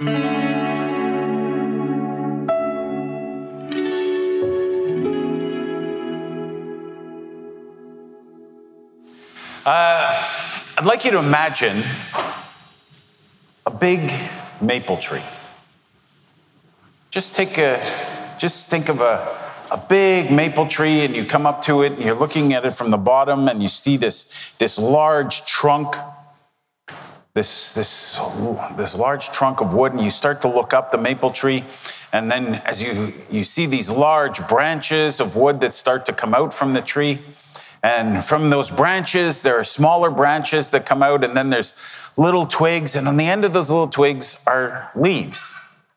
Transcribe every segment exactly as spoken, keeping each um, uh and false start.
Uh, I'd like you to imagine a big maple tree. Just take a, just think of a, a big maple tree, and you come up to it, and you're looking at it from the bottom, and you see this, this large trunk, this, this, this large trunk of wood, and you start to look up the maple tree, and then as you, you see these large branches of wood that start to come out from the tree. And from those branches, there are smaller branches that come out, and then there's little twigs, and on the end of those little twigs are leaves.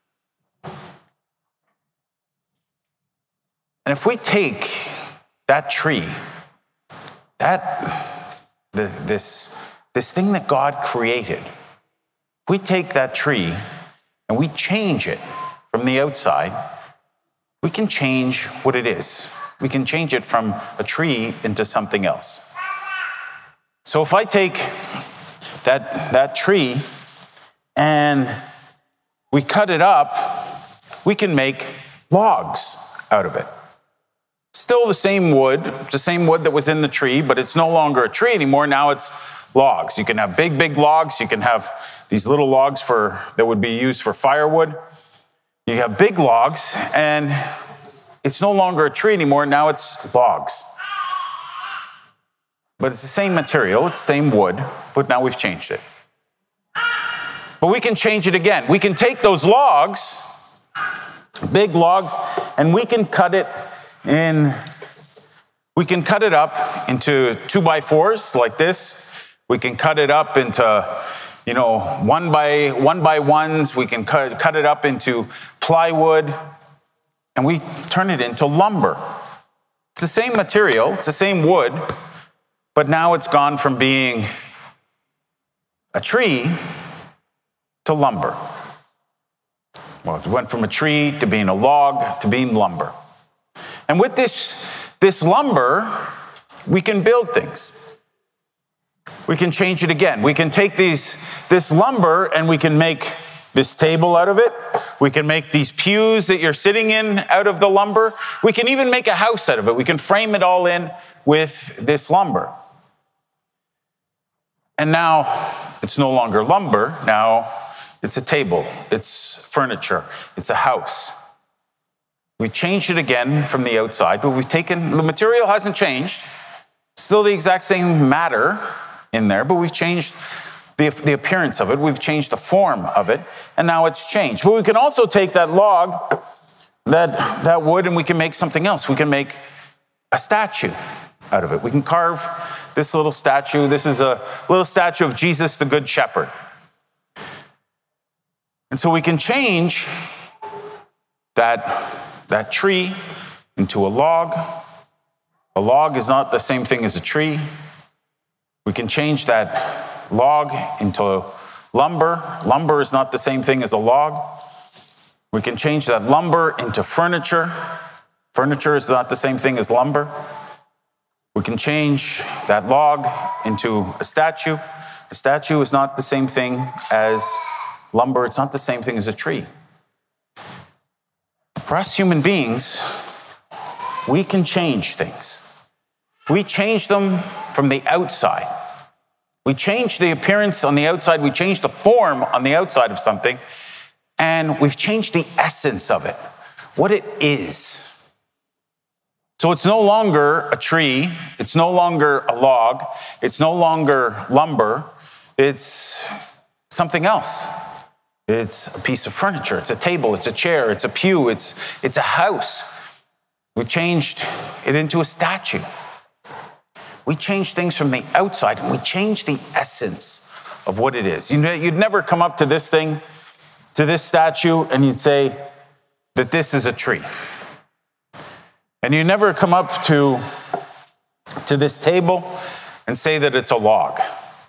And if we take that tree, that the, this, this thing that God created, if we take that tree and we change it from the outside, we can change what it is. We can change it from a tree into something else. So if I take that, that tree and we cut it up, we can make logs out of it. Still the same wood, it's the same wood that was in the tree, but it's no longer a tree anymore. Now it's logs. You can have big, big logs. You can have these little logs for that would be used for firewood. You have big logs, and it's no longer a tree anymore. Now it's logs. But it's the same material, it's the same wood, but now we've changed it. But we can change it again. We can take those logs, big logs, and we can cut it in, we can cut it up into two by fours like this. We can cut it up into, you know, one by one by ones. We can cut, cut it up into plywood. And we turn it into lumber. It's the same material, it's the same wood, but now it's gone from being a tree to lumber. Well, it went from a tree to being a log to being lumber. And with this, this lumber, we can build things. We can change it again. We can take these, this lumber and we can make this table out of it. We can make these pews that you're sitting in out of the lumber. We can even make a house out of it. We can frame it all in with this lumber. And now it's no longer lumber. Now it's a table. It's furniture. It's a house. We've changed it again from the outside, but we've taken, the material hasn't changed. Still the exact same matter in there, but we've changed The, the appearance of it, we've changed the form of it, and now it's changed. But we can also take that log, that, that wood, and we can make something else. We can make a statue out of it. We can carve this little statue. This is a little statue of Jesus, the Good Shepherd. And so we can change that, that tree into a log. A log is not the same thing as a tree. We can change that log into lumber. Lumber is not the same thing as a log. We can change that lumber into furniture. Furniture is not the same thing as lumber. We can change that log into a statue. A statue is not the same thing as lumber. It's not the same thing as a tree. For us human beings, we can change things. We change them from the outside. We change the appearance on the outside, we change the form on the outside of something, and we've changed the essence of it, what it is. So it's no longer a tree, it's no longer a log, it's no longer lumber, it's something else. It's a piece of furniture, it's a table, it's a chair, it's a pew, it's, it's a house. We changed it into a statue. We change things from the outside, and we change the essence of what it is. You'd never come up to this thing, to this statue, and you'd say that this is a tree. And you never come up to, to this table and say that it's a log.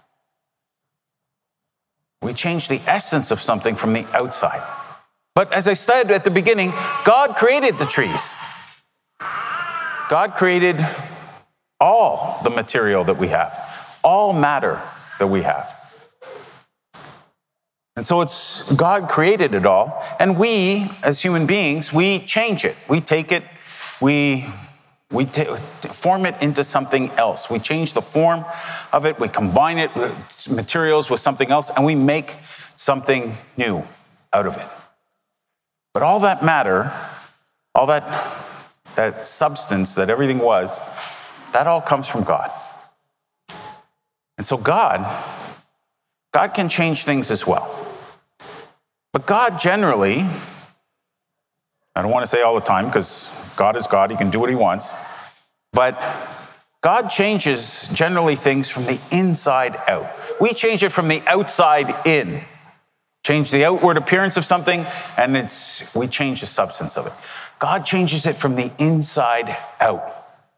We change the essence of something from the outside. But as I said at the beginning, God created the trees. God created all the material that we have, all matter that we have. And so it's God created it all. And we, as human beings, we change it. We take it, we, we t- form it into something else. We change the form of it. We combine it with materials with something else, and we make something new out of it. But all that matter, all that, that substance that everything was, that all comes from God. And so God, God can change things as well. But God generally, I don't want to say all the time because God is God, he can do what he wants, but God changes generally things from the inside out. We change it from the outside in. Change the outward appearance of something, and it's we change the substance of it. God changes it from the inside out.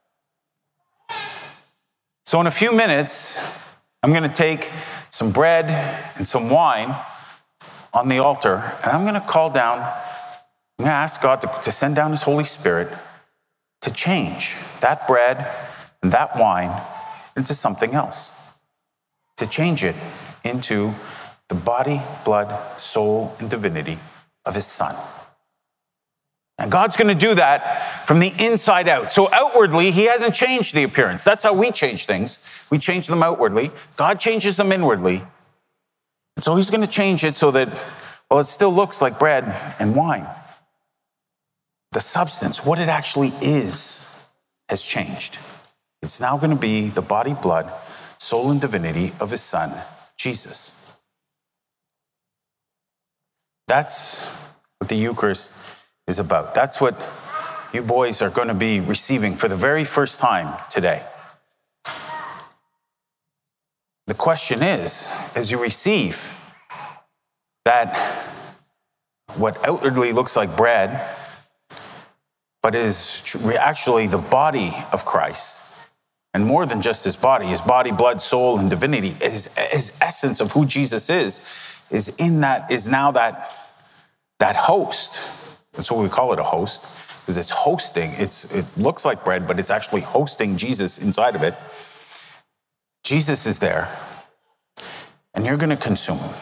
So in a few minutes, I'm going to take some bread and some wine on the altar, and I'm going to call down, I'm going to ask God to, to send down his Holy Spirit to change that bread and that wine into something else, to change it into the body, blood, soul, and divinity of his Son. And God's going to do that from the inside out. So outwardly, he hasn't changed the appearance. That's how we change things. We change them outwardly. God changes them inwardly. And so he's going to change it so that, well, it still looks like bread and wine. The substance, what it actually is, has changed. It's now going to be the body, blood, soul, and divinity of his Son, Jesus. That's what the Eucharist is about. That's what you boys are going to be receiving for the very first time today. The question is, as you receive that what outwardly looks like bread, but is actually the body of Christ, and more than just his body, his body, blood, soul, and divinity, his, his essence of who Jesus is, is in that, is now that, that host. That's what we call it, a host, because it's hosting. It's, it looks like bread, but it's actually hosting Jesus inside of it. Jesus is there, and you're going to consume him.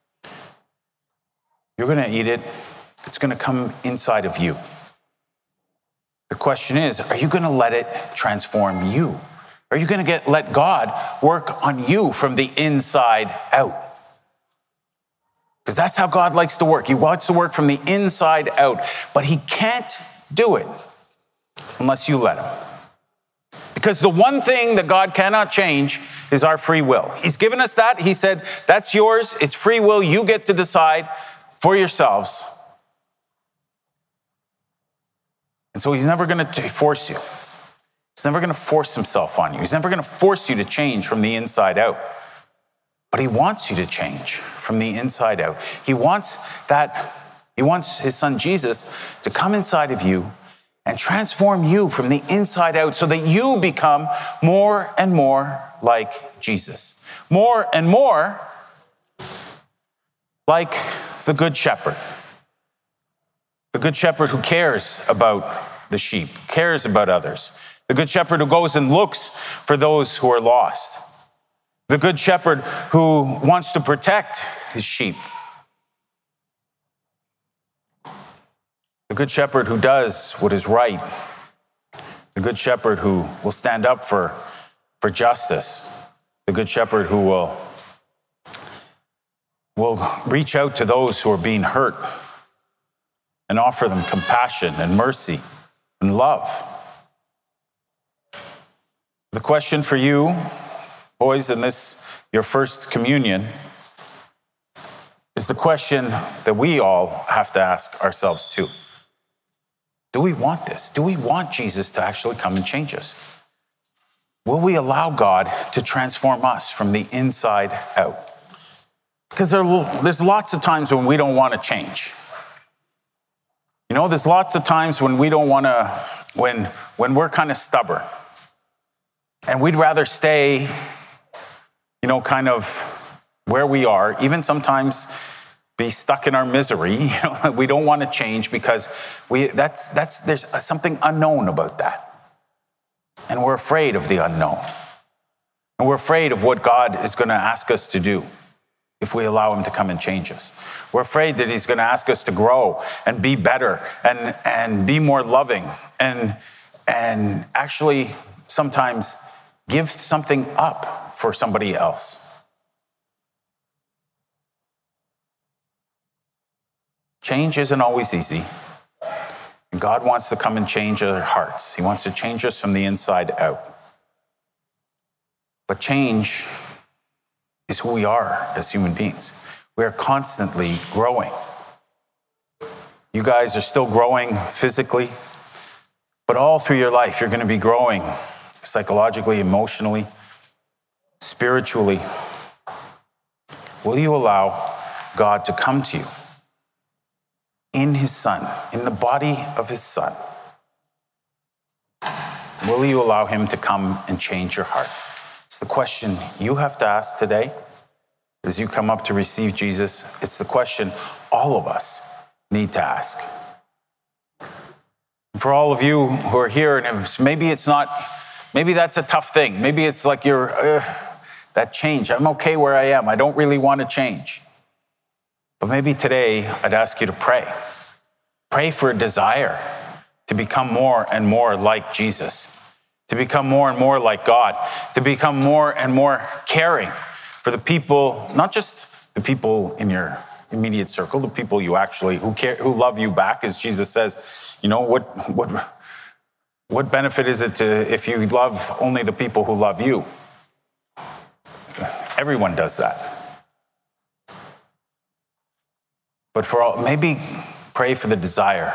You're going to eat it. It's going to come inside of you. The question is, are you going to let it transform you? Are you going to get let God work on you from the inside out? Because that's how God likes to work. He wants to work from the inside out, but he can't do it unless you let him. Because the one thing that God cannot change is our free will. He's given us that. He said, that's yours. It's free will. You get to decide for yourselves. And so he's never going to force you. He's never going to force himself on you. He's never going to force you to change from the inside out. But he wants you to change from the inside out. He wants that, he wants his son Jesus to come inside of you and transform you from the inside out so that you become more and more like Jesus. More and more like the Good Shepherd. The Good Shepherd who cares about the sheep, cares about others. The Good Shepherd who goes and looks for those who are lost. The Good Shepherd who wants to protect his sheep. The Good Shepherd who does what is right. The Good Shepherd who will stand up for, for justice. The Good Shepherd who will, will reach out to those who are being hurt and offer them compassion and mercy and love. The question for you, boys, in this, your first communion, is the question that we all have to ask ourselves too. Do we want this? Do we want Jesus to actually come and change us? Will we allow God to transform us from the inside out? Because there, there's lots of times when we don't want to change. You know, there's lots of times when we don't want to, when, when we're kind of stubborn. And we'd rather stay, you know, kind of where we are, even sometimes be stuck in our misery. You know, we don't want to change because we that's that's there's something unknown about that. And we're afraid of the unknown. And we're afraid of what God is going to ask us to do. if we allow him to come and change us. We're afraid that he's going to ask us to grow and be better and, and be more loving and, and actually sometimes give something up for somebody else. Change isn't always easy. God wants to come and change our hearts. He wants to change us from the inside out. But change is who we are as human beings. We are constantly growing. You guys are still growing physically, but all through your life, you're going to be growing psychologically, emotionally, spiritually. Will you allow God to come to you in his Son, in the body of his Son? Will you allow him to come and change your heart? It's the question you have to ask today as you come up to receive Jesus. It's the question all of us need to ask. For all of you who are here, and maybe it's not, maybe that's a tough thing. Maybe it's like you're, uh, that change. I'm okay where I am. I don't really want to change. But maybe today I'd ask you to pray. Pray for a desire to become more and more like Jesus, to become more and more like God, to become more and more caring for the people, not just the people in your immediate circle, the people you actually, who care, who love you back, as Jesus says. You know, what, what, what benefit is it to, if you love only the people who love you? Everyone does that. But for all, maybe pray for the desire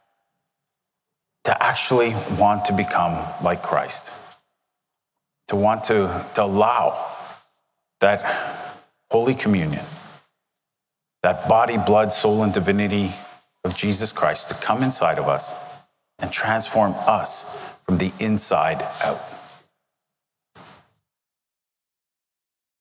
to actually want to become like Christ, to want to, to allow that Holy Communion, that body, blood, soul, and divinity of Jesus Christ to come inside of us and transform us from the inside out.